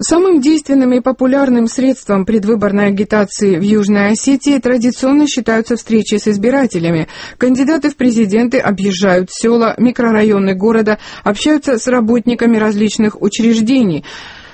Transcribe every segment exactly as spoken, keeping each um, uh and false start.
Самым действенным и популярным средством предвыборной агитации в Южной Осетии традиционно считаются встречи с избирателями. Кандидаты в президенты объезжают села, микрорайоны города, общаются с работниками различных учреждений.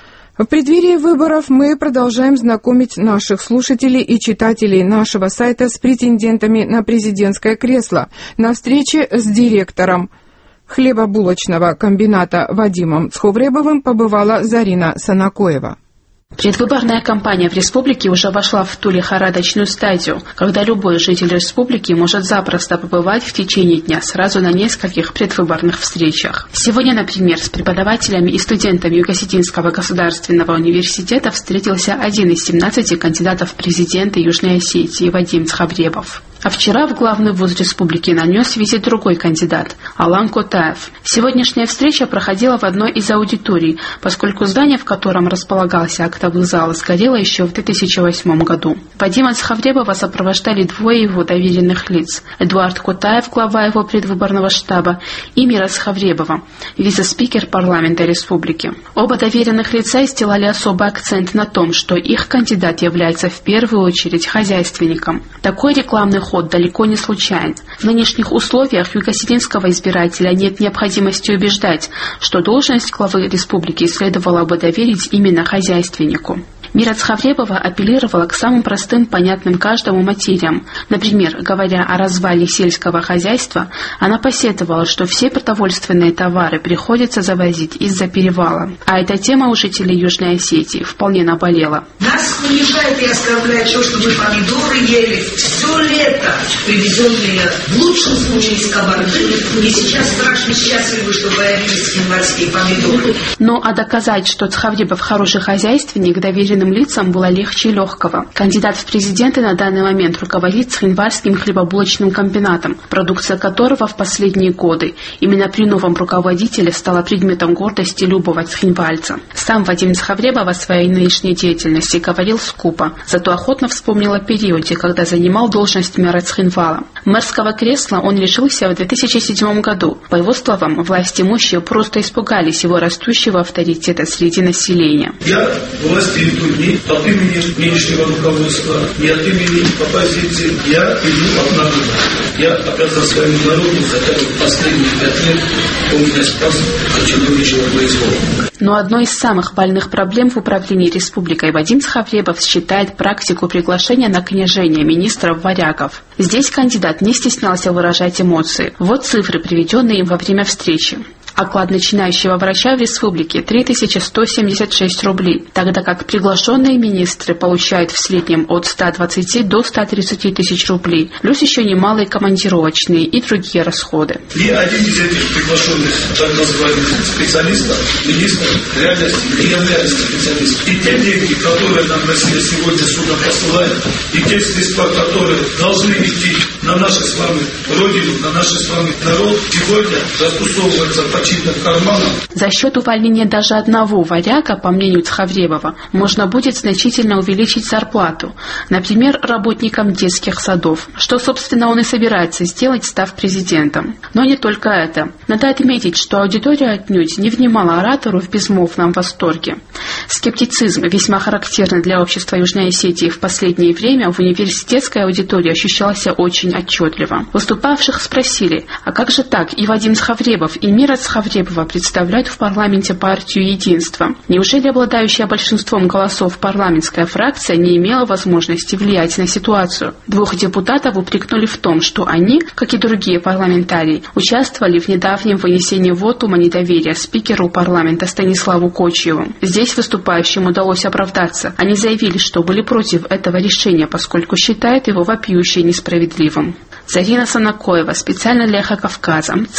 В преддверии выборов мы продолжаем знакомить наших слушателей и читателей нашего сайта с претендентами на президентское кресло. На встрече с директором хлебобулочного комбината Вадимом Цховребовым побывала Зарина Санакоева. Предвыборная кампания в республике уже вошла в ту лихорадочную стадию, когда любой житель республики может запросто побывать в течение дня сразу на нескольких предвыборных встречах. Сегодня, например, с преподавателями и студентами Юго-Осетинского государственного университета встретился один из семнадцати кандидатов в президенты Южной Осетии Вадим Цховребов. А вчера в главный вуз республики нанес визит другой кандидат – Алан Котаев. Сегодняшняя встреча проходила в одной из аудиторий, поскольку здание, в котором располагался актовый зал, сгорело еще в две тысячи восьмом году. Вадима Цховребова сопровождали двое его доверенных лиц – Эдуард Котаев, глава его предвыборного штаба, и Мира Цховребова, вице-спикер парламента республики. Оба доверенных лица сделали особый акцент на том, что их кандидат является в первую очередь хозяйственником. Такой рекламный ход далеко не случайен. В нынешних условиях юго-осетинского избирателя нет необходимости убеждать, что должность главы республики следовало бы доверить именно хозяйственнику. Мира Цховребова апеллировала к самым простым, понятным каждому материям. Например, говоря о развале сельского хозяйства, она посетовала, что все продовольственные товары приходится завозить из-за перевала. А эта тема у жителей Южной Осетии вполне наболела. Нас унижает и оскорбляет то, что мы помидоры ели все лето, привезенные в лучшем случае из Кабарды, и сейчас страшно счастливы, что появились январские помидоры. Ну а доказать, что Цховребов хороший хозяйственник, доверенным лицам было легче легкого. Кандидат в президенты на данный момент руководит Цхинвальским хлебобулочным комбинатом, продукция которого в последние годы именно при новом руководителе стала предметом гордости любого цхинвальца. Сам Вадим Цховребов о своей нынешней деятельности говорил скупо, зато охотно вспомнил о периоде, когда занимал должность мэра Цхинвала. Мэрского кресла он лишился в две тысячи седьмом году. По его словам, власть имущие просто испугались его растущего авторитета среди населения. Я власти веду не от имени нынешнего руководства, не от имени оппозиции. Я иду от народа. Я обязан своему народу за последние пять лет помнить спас очередного произвола. Но одной из самых больных проблем в управлении республикой Вадим Цховребов считает практику приглашения на княжение министров-варягов. Здесь кандидат не стеснялся выражать эмоции. Вот цифры, приведенные им во время встречи. Оклад начинающего врача в республике – три тысячи сто семьдесят шесть рублей, тогда как приглашенные министры получают в среднем от ста двадцати до ста тридцати тысяч рублей, плюс еще немалые командировочные и другие расходы. Ни один из этих приглашенных так называемых специалистов, министров, в реальности не является специалистом. И те деньги, которые нам Россия сегодня сюда посылает, и те средства, которые должны идти на нашу с вами родину, на наш с вами народ, сегодня раскусовываются по чьим-то карманам. За счет увольнения даже одного варяга, по мнению Цховребова, можно будет значительно увеличить зарплату, например, работникам детских садов, что, собственно, он и собирается сделать, став президентом. Но не только это. Надо отметить, что аудитория отнюдь не внимала оратору в безмолвном восторге. Скептицизм, весьма характерный для общества Южной Осетии в последнее время, в университетской аудитории ощущался очень отчетливо. Выступавших спросили, а как же так, и Вадим Цховребов, и Мира Цховребова представляют в парламенте партию «Единство». Неужели обладающая большинством голосов парламентская фракция не имела возможности влиять на ситуацию? Двух депутатов упрекнули в том, что они, как и другие парламентарии, участвовали в недавнем вынесении вотума недоверия спикеру парламента Станиславу Кочьеву. Здесь выступающим удалось оправдаться. Они заявили, что были против этого решения, поскольку считают его вопиюще несправедливым. Зарина Санакоева, специально для Эхо Кавказа.